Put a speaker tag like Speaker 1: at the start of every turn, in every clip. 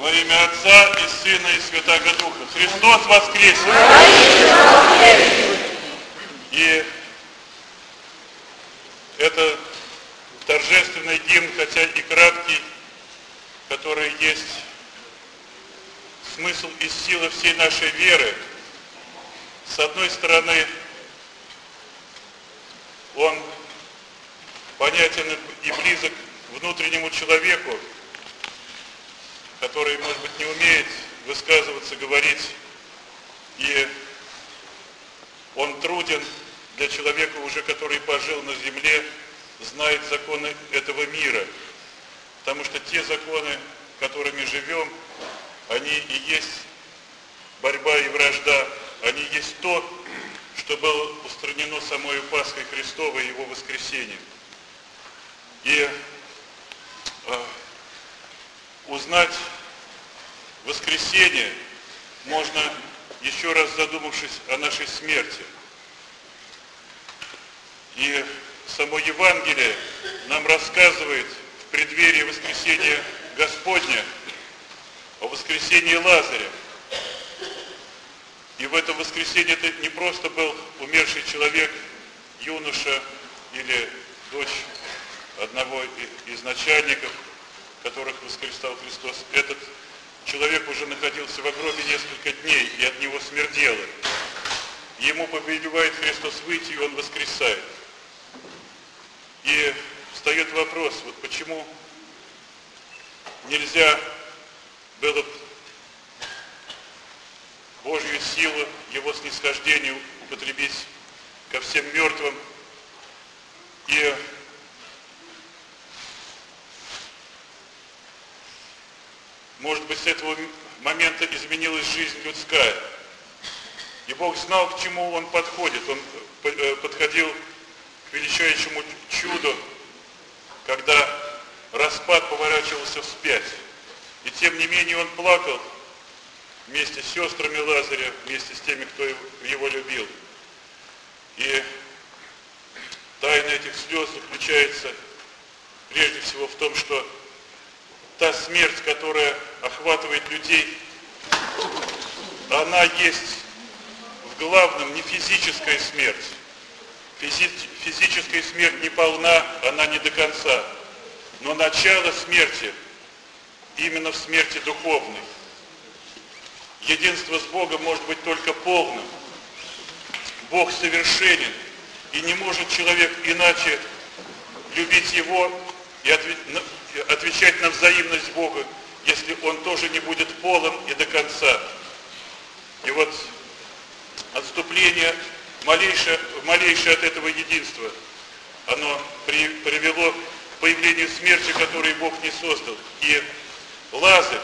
Speaker 1: Во имя Отца и Сына и Святаго Духа. Христос воскресе! И это торжественный гимн, хотя и краткий, который есть смысл и сила всей нашей веры. С одной стороны, он понятен и близок внутреннему человеку, который, может быть, не умеет высказываться, говорить, и он труден для человека уже, который пожил на земле, знает законы этого мира. Потому что те законы, которыми живем, они и есть борьба и вражда, они есть то, что было устранено самой Пасхой Христовой и Его воскресением. И узнать воскресение можно, еще раз задумавшись о нашей смерти. И само Евангелие нам рассказывает в преддверии воскресения Господня о воскресении Лазаря. И в этом воскресении это не просто был умерший человек, юноша или дочь одного из начальников, которых воскресал Христос. Этот человек уже находился в гробе несколько дней, и от него смердело. Ему повелевает Христос выйти, и он воскресает. И встает вопрос, вот почему нельзя было Божью силу, Его снисхождение употребить ко всем мертвым. И может быть, с этого момента изменилась жизнь людская. И Бог знал, к чему Он подходит. Он подходил к величайшему чуду, когда распад поворачивался вспять. И тем не менее Он плакал вместе с сестрами Лазаря, вместе с теми, кто его любил. И тайна этих слез заключается прежде всего в том, что та смерть, которая охватывает людей, она есть в главном не физическая смерть. Физическая смерть не полна, она не до конца. Но начало смерти именно в смерти духовной. Единство с Богом может быть только полным. Бог совершенен, и не может человек иначе любить Его и отвечать на взаимность Бога, если Он тоже не будет полон и до конца. И вот отступление малейшее от этого единства, оно привело к появлению смерти, которую Бог не создал. И Лазарь,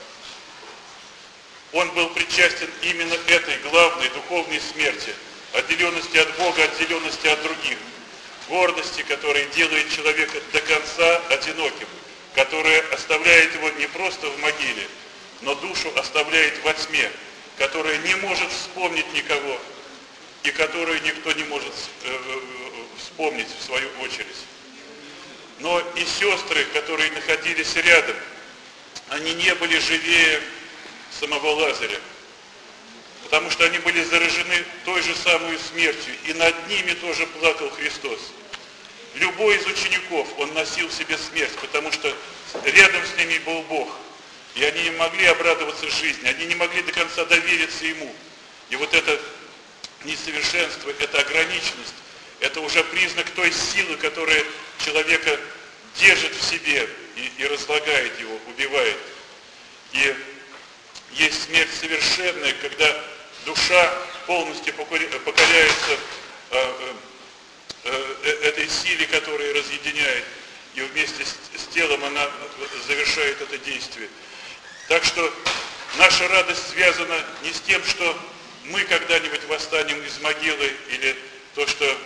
Speaker 1: он был причастен именно этой главной духовной смерти, отделенности от Бога, отделенности от других, гордости, которая делает человека до конца одиноким, которая оставляет его не просто в могиле, но душу оставляет во тьме, которая не может вспомнить никого, и которую никто не может вспомнить в свою очередь. Но и сестры, которые находились рядом, они не были живее самого Лазаря, потому что они были заражены той же самой смертью, и над ними тоже плакал Христос. Любой из учеников, он носил в себе смерть, потому что рядом с ними был Бог, и они не могли обрадоваться жизни, они не могли до конца довериться Ему. И вот это несовершенство, это ограниченность, это уже признак той силы, которая человека держит в себе и разлагает его, убивает. И есть смерть совершенная, когда душа полностью покоряется этой силе, которая разъединяет, и вместе с телом она завершает это действие. Так что наша радость связана не с тем, что мы когда-нибудь восстанем из могилы, или то, что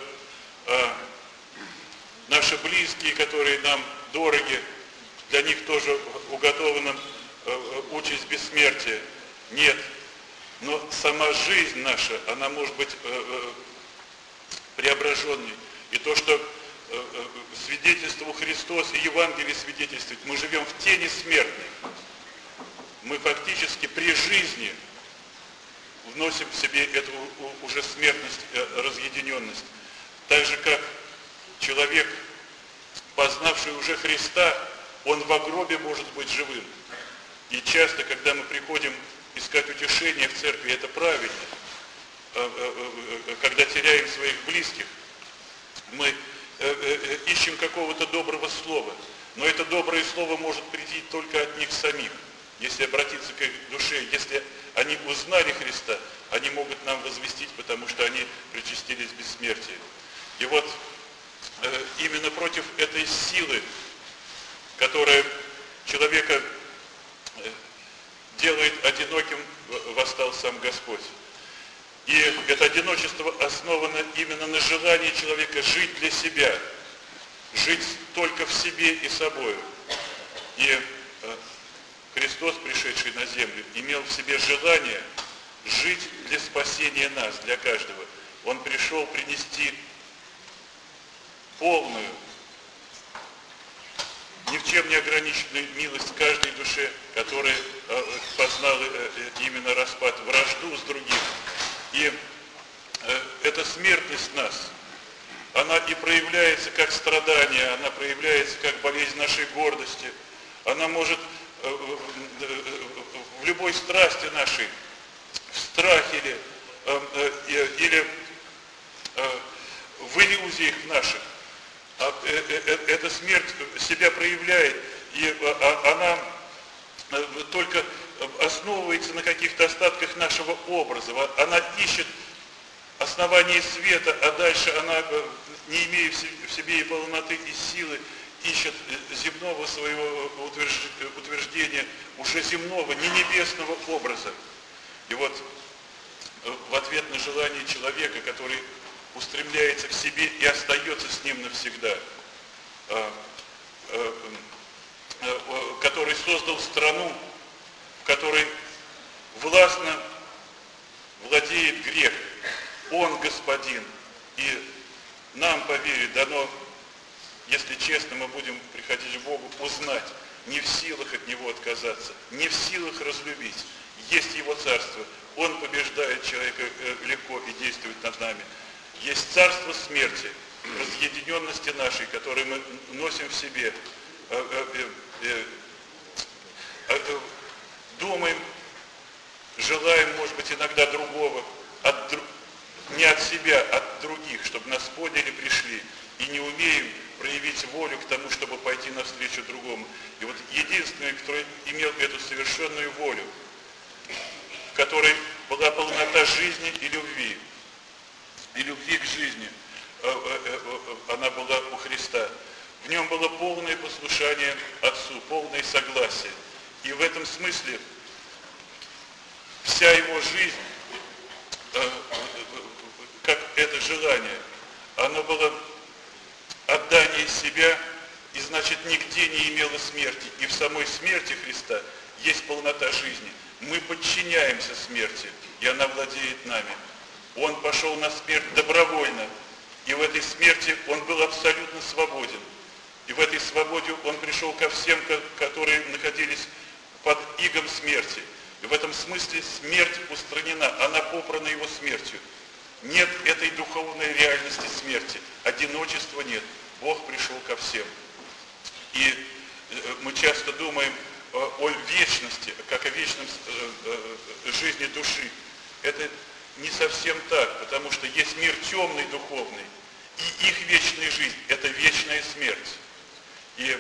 Speaker 1: наши близкие, которые нам дороги, для них тоже уготована участь бессмертия. Нет. Но сама жизнь наша, она может быть преображенной. И то, что свидетельствовал Христос и Евангелие свидетельствует, мы живем в тени смертной. мы фактически при жизни вносим в себе эту уже смертность, разъединенность. Так же, как человек, познавший уже Христа, он в гробе может быть живым. И часто, когда мы приходим искать утешение в церкви, это правильно. Когда теряем своих близких, мы ищем какого-то доброго слова. Но это доброе слово может прийти только от них самих. Если обратиться к их душе, если они узнали Христа, они могут нам возвестить, потому что они причастились бессмертию. И вот именно против этой силы, которая человека делает одиноким, восстал сам Господь. И это одиночество основано именно на желании человека жить для себя, жить только в себе и собою. И Христос, пришедший на землю, имел в себе желание жить для спасения нас, для каждого. Он пришел принести полную, ни в чем не ограниченную милость каждой душе, которая познала именно распад, вражду с другим. И эта смертность нас, она и проявляется как страдание, она проявляется как болезнь нашей гордости, она может в любой страсти нашей, в страхе или в иллюзиях наших. Эта смерть себя проявляет, и она только основывается на каких-то остатках нашего образа. Она ищет основание света, а дальше она, не имея в себе и полноты, и силы, ищет земного своего утверждения, уже земного, не небесного образа. И вот в ответ на желание человека, который устремляется к себе и остается с ним навсегда, который создал страну, в которой властно владеет грех. Он господин. И нам, по вере, дано, если честно, мы будем приходить к Богу, узнать, не в силах от Него отказаться, не в силах разлюбить. Есть Его царство. Он побеждает человека легко и действует над нами. Есть царство смерти, разъединенности нашей, которую мы носим в себе. Думаем, желаем, может быть, иногда другого, не от себя, от других, чтобы нас поняли, пришли, и не умеем проявить волю к тому, чтобы пойти навстречу другому. И вот единственный, кто имел эту совершенную волю, в которой была полнота жизни и любви к жизни, она была у Христа. В нем было полное послушание Отцу, полное согласие. И в этом смысле вся его жизнь, как это желание, оно было отдание себя, и значит нигде не имело смерти. И в самой смерти Христа есть полнота жизни. Мы подчиняемся смерти, и она владеет нами. Он пошел на смерть добровольно, и в этой смерти он был абсолютно свободен. И в этой свободе он пришел ко всем, которые находились под игом смерти. И в этом смысле смерть устранена, она попрана его смертью. Нет этой духовной реальности смерти, одиночества нет. Бог пришел ко всем. И мы часто думаем о вечности, как о вечном жизни души. Это не совсем так, потому что есть мир темный, духовный, и их вечная жизнь – это вечная смерть. И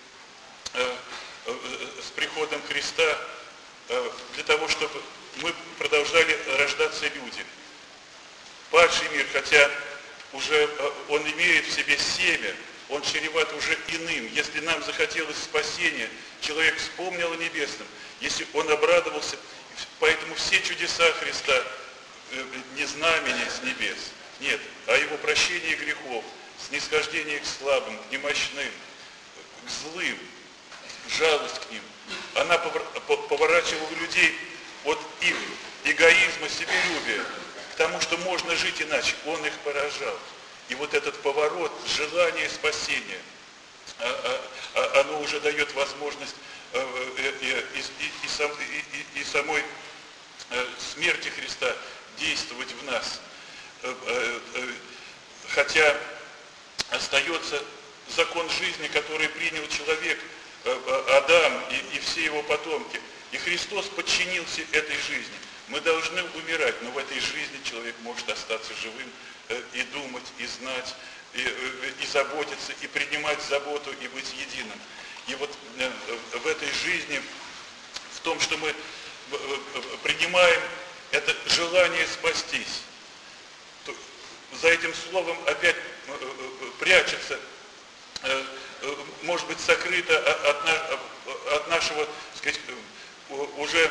Speaker 1: с приходом Христа, для того, чтобы мы продолжали рождаться люди. Падший мир, хотя уже он имеет в себе семя, он чреват уже иным. Если нам захотелось спасения, человек вспомнил о небесном, если он обрадовался, поэтому все чудеса Христа не знамение с небес, нет, а его прощение грехов, снисхождение к слабым, к немощным, к злым, жалость к ним. Она поворачивала людей от их эгоизма, себелюбия к тому, что можно жить иначе. Он их поражал. И вот этот поворот, желание спасения, оно уже дает возможность и самой смерти Христа действовать в нас. Хотя остается закон жизни, который принял человек, Адам и все его потомки. И Христос подчинился этой жизни. Мы должны умирать, но в этой жизни человек может остаться живым и думать, и знать, и заботиться, и принимать заботу, и быть единым. И вот в этой жизни, в том, что мы принимаем это желание спастись, за этим словом опять прячется, может быть, сокрыто от нашего, так сказать, уже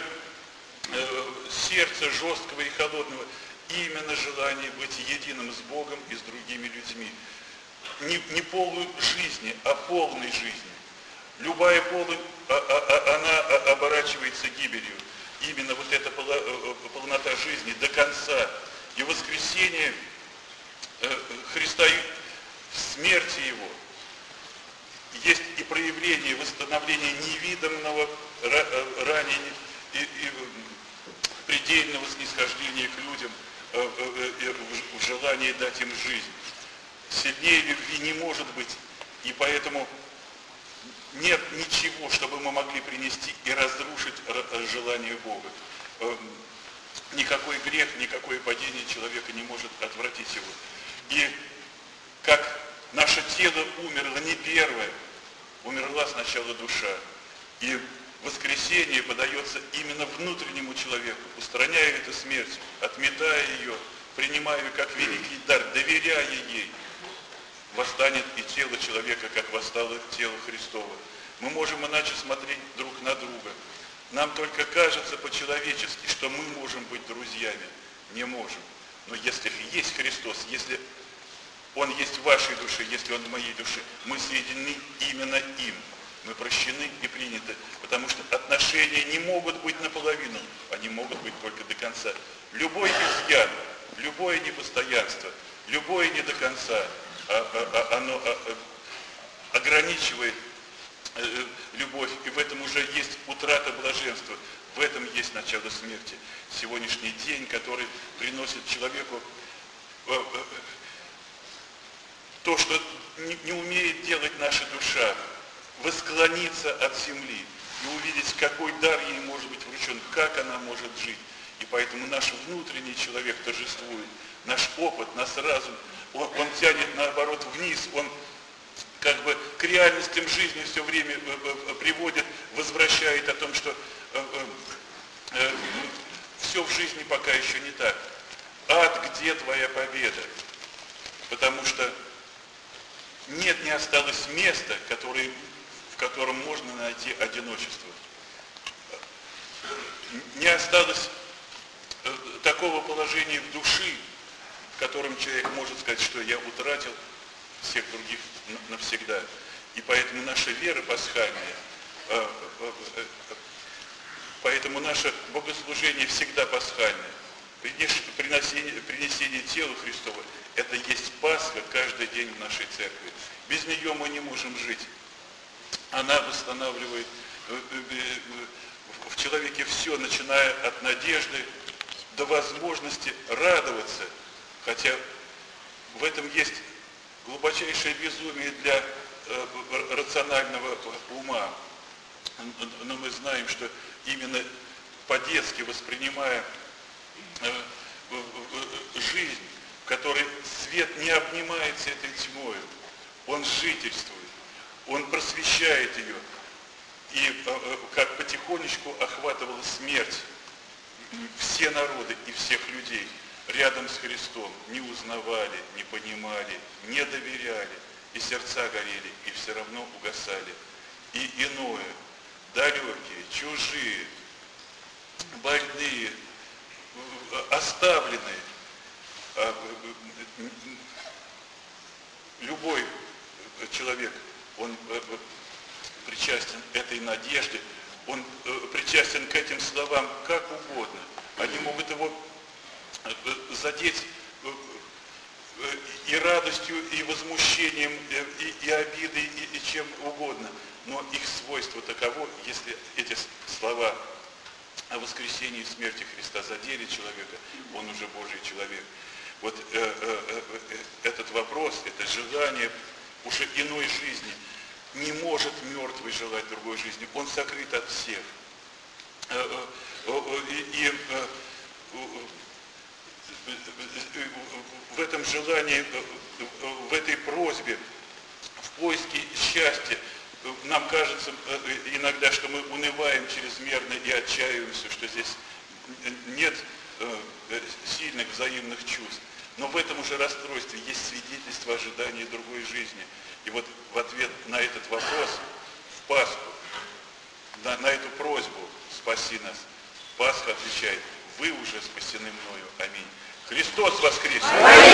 Speaker 1: сердца жесткого и холодного, именно желание быть единым с Богом и с другими людьми. Не полной жизни, а полной жизни. Любая полная, она оборачивается гибелью. Именно вот эта полнота жизни до конца. И воскресение Христа в смерти Его есть и проявление восстановления невиданного ранее и предельного снисхождения к людям в желании дать им жизнь. Сильнее любви не может быть, и поэтому нет ничего, чтобы мы могли принести и разрушить желание Бога. Никакой грех, никакое падение человека не может отвратить его. И как наше тело умерло не первое, умерла сначала душа. И воскресение подается именно внутреннему человеку, устраняя эту смерть, отметая ее, принимая ее как великий дар, доверяя ей. Восстанет и тело человека, как восстало тело Христово. Мы можем иначе смотреть друг на друга. Нам только кажется по-человечески, что мы можем быть друзьями. Не можем. Но если есть Христос, если Он есть в вашей душе, если Он в моей душе, мы соединены именно им. Мы прощены и приняты, потому что отношения не могут быть наполовину, они могут быть только до конца. Любой изъян, любое непостоянство, любое не до конца, оно ограничивает любовь, и в этом уже есть утрата блаженства, в этом есть начало смерти. Сегодняшний день, который приносит человеку то, что не умеет делать наша душа, восклониться от земли и увидеть, какой дар ей может быть вручен, как она может жить. И поэтому наш внутренний человек торжествует, наш опыт, наш разум, он тянет наоборот вниз, он как бы к реальностям жизни все время приводит, возвращает о том, что все в жизни пока еще не так. Ад, где твоя победа? Потому что не осталось места, в котором можно найти одиночество. Не осталось такого положения в душе, в котором человек может сказать, что я утратил всех других навсегда. И поэтому наша вера пасхальная, поэтому наше богослужение всегда пасхальное. Принесение тела Христова – это есть Пасха каждый день в нашей церкви. Без нее мы не можем жить. Она восстанавливает в человеке все, начиная от надежды до возможности радоваться. Хотя в этом есть глубочайшее безумие для рационального ума. Но мы знаем, что именно по-детски воспринимая жизнь, в которой свет не обнимается этой тьмой, он жительствует, он просвещает ее. И как потихонечку охватывала смерть все народы и всех людей рядом с Христом, не узнавали, не понимали, не доверяли, и сердца горели, и все равно угасали. И иное, далекие, чужие, больные, оставленные, любой человек, он причастен этой надежде, он причастен к этим словам как угодно. Они могут его задеть и радостью, и возмущением, и обидой, и чем угодно. Но их свойство таково, если эти слова о воскресении и смерти Христа задели человека, он уже Божий человек. Вот этот вопрос, это желание уже иной жизни, не может мертвый желать другой жизни. Он сокрыт от всех. И в этом желании, в этой просьбе, в поиске счастья, нам кажется иногда, что мы унываем чрезмерно и отчаиваемся, что здесь нет сильных взаимных чувств. Но в этом уже расстройстве есть свидетельство ожидания другой жизни. И вот в ответ на этот вопрос, в Пасху, на эту просьбу «Спаси нас», Пасха отвечает: «Вы уже спасены мною. Аминь». Христос воскресе!